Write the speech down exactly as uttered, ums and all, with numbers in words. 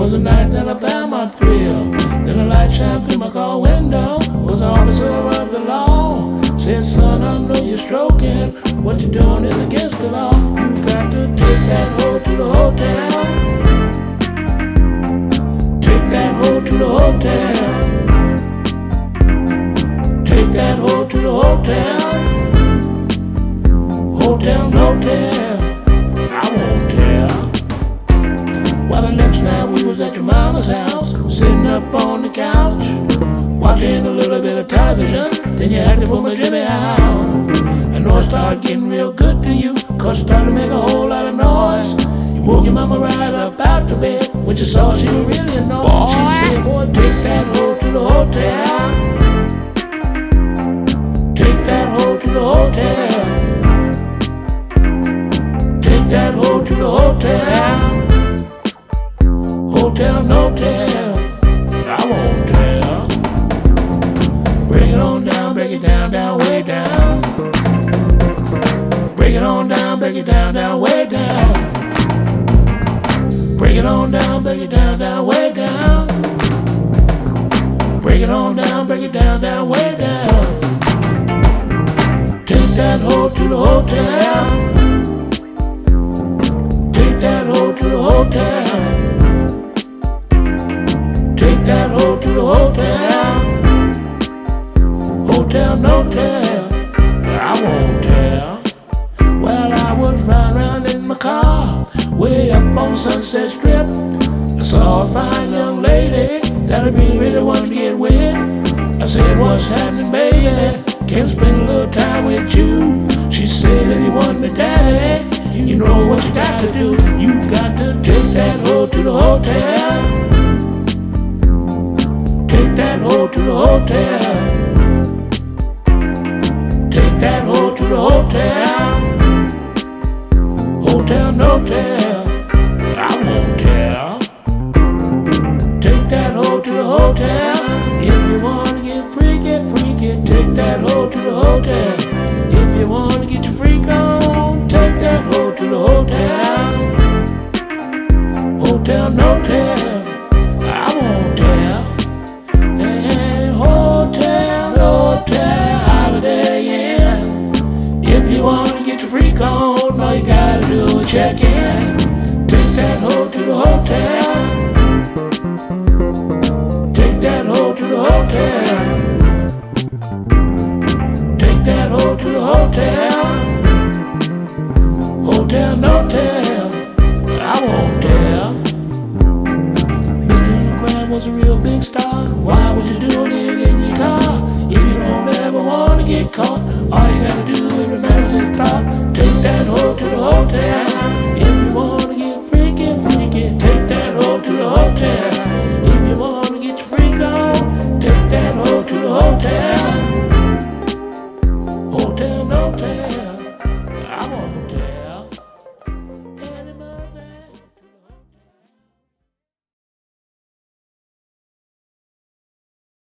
was the night that I found my thrill. Then a light shined through my car window. Was an officer of the law. Said, son, I know you're stroking. What you're doing is against the law. You got to take that hoe to the hotel. Take that hoe to the hotel. Take that hoe to the hotel. Hotel, motel, I won't tell. Well, the next night we was at your mama's house, sitting up on the couch, watching a little bit of television. Then you had to pull my Jimmy out. I know it started getting real good to you, cause it started to make a whole lot of noise. You woke your mama right up out the bed when she saw she was really annoyed. Boy. She said, boy, take that hoe to the hotel. Take that hoe to the hotel. Take that hoe to the hotel. Hotel, no tell, I won't tell. Break it on down, break it down, down, way down. Break it on down, break it down, down, way down. Break it on down, break it down, down, way down. Break it on down, break it down, down, way down. Take that hoe to the hotel. Take that hoe to the hotel. Take that hoe to the hotel. Hotel, no tell, I won't tell. Well, I was riding around in my car, way up on Sunset Strip. I saw a fine young lady that I really, really wanted to get with. I said, what's happening, baby? Can't spend a little time with you. She said, if you want me, daddy, you know what you got to do. You got to take that hoe to the hotel. Take that hoe to the hotel. Take that hoe to the hotel. Hotel, no tell, I won't tell. Take that hoe to the hotel. If you wanna get freaky, freaky, take that hoe to the hotel. If you wanna get your freak on, take that hoe to the hotel. Hotel, no tell, I won't tell. And hotel, hotel, Holiday Inn. If you wanna get your freak on, all you gotta do is check in. Take that hoe to the hotel. Take that hoe to the hotel. Take that hoe to the hotel. Hotel, no tell, I won't tell. Mister Grant was a real big star. Why would you do it in your car? If you don't ever wanna get caught, all you gotta do is remember this thought. Take that hoe to the hotel.